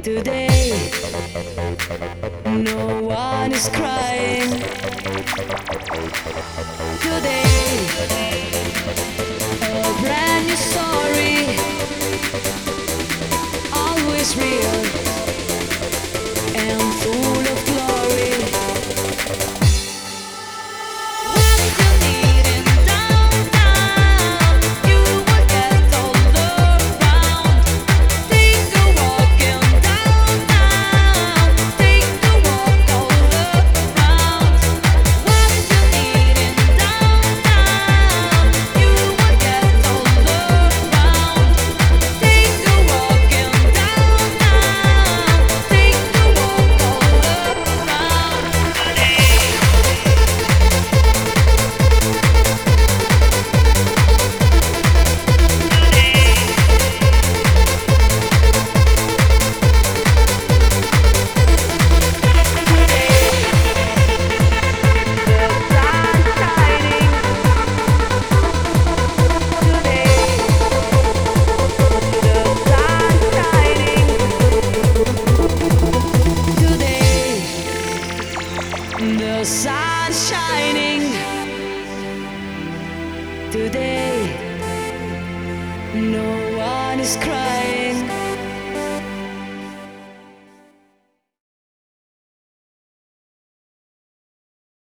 Today, no one is crying. Today, a brand new story, always real and full of glory. What you need in downtown, you will get all around. Take a walk in downtown, take a walk all around. What you need in downtown, you will get all around. Take a walk in downtown, take a walk all around. The sun's shining today. No one is crying.